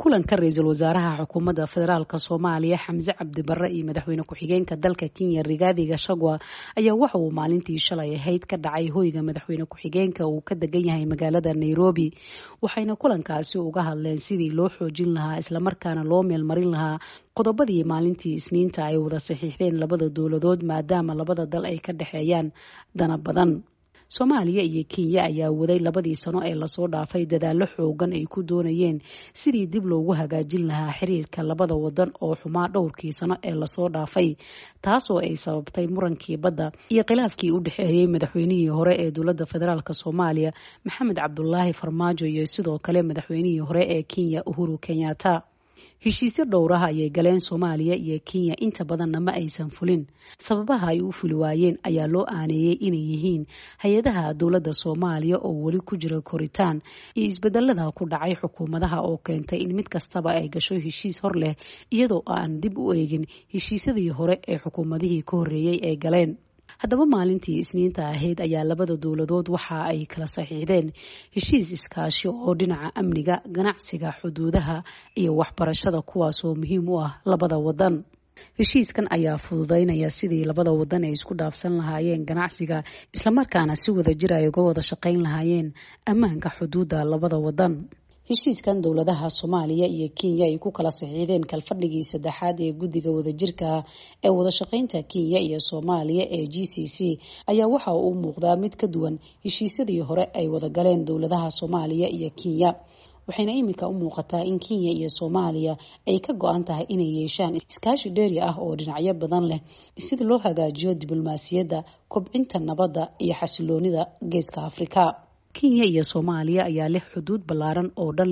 kulanka ra'iisul wasaaraha xukuumadda federaalka Soomaaliya Xamse Cabdi Barre iyo madaxweyne ku-xigeenka dalka Kenya Rigathi Gachagua ayaa waxa uu maalintii shalay ahayd ka dhacay hoyga madaxweyne ku-xigeenka uu ka degan yahay magaalada Nairobi waxayna kulankaasi uga hadleen sidii loo xoojin lahaa isla markaana loo meelmarin lahaa qodobadii maalintii Isniinta ay wada saxiixdeen labada dowladood maadaama labada dal ay ka dhaxeeyaan dana badan. Soomaaliya iyo Kenya ayaa waday labadii sano ee lasoo dhaafay dadaalo xoogan ay ku doonayeen sidii dib loogu hagaajin lahaa xiriirka labada wadan oo xumaa dhowrkii sano ee lasoo dhaafay taasoo ay sababtay murankii badda iyo khilaafkii u dhaxeeyay madaxweynihii hore ee dowladda federaalk Soomaaliya Maxamed Cabdullaahi Farmaajo iyo sidoo kale madaxweynihii hore ee Kenya Uhuru Kenyatta. Heshiisyo dhowraha ayay galeen Soomaaliya iyo Kenya inta badanna ma aysan fulin. Sababaha ay u fuli waayeen ayaa loo aaneeyay inay yihiin hay-adaha dowladda Soomaaliya oo weli ku jira koritaan iyo isbedelada ku dhacay xukuumadaha oo keentay in mid kastaba ay gasho heshiis hor leh iyadoo aan dib u eegin heshiisyadii hore ee xukuumadihii ka horreeyay ay galeen. Haddaba maalintii Isniinta ahayd ayaa labada dowladood waxa ay kala saxiixdeen heshiis iskaashi oo dhinaca amniga, ganacsiga, xuduudaha iyo waxbarashada kuwaasoo muhiim u ah labada wadan. Heshiiskan ayaa fududeynaya sidii labada wadan ay isku dhaafsan lahaayeen ganacsiga isla markaana si wada jir ay uga wada shaqayn lahaayeen ammaanka xuduudda labada wadan. Heshiiskan dowladaha Soomaaliya iyo Kenya ay ku kala saxiixdeen kalfadhigii saddexaad ee guddiga wadajirka ee wada shaqaynta Kenya iyo Soomaaliya ee GCC ayaa waxa uu muuqdaa mid ka duwan heshiisyadii hore ay wada galeen dowladaha Soomaaliya iyo Kenya. Waxayna imika u muuqataa in Kenya iyo Soomaaliya ay ka go'an tahay inay yeeshaan iskaashi dheeri ah oo dhinacyo badan leh si loo hagaajiyo diblomaasiyadda, kobcinta nabadda iyo xasiloonida Geeska Afrika. Kenya iyo Soomaaliya ayaa leh xuduud ballaaran oo dhan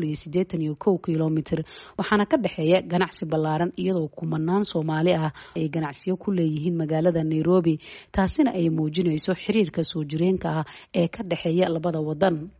681 kiiloomitir waxaana ka dhaxeeya ganacsi ballaaran iyadoo kumanaan Soomaali ah ay ganacsiyo ku leeyihiin magaalada Nairobi taasina ay muujinayso xiriirka soo jireenka ah ee ka dhaxeeya labada wadan.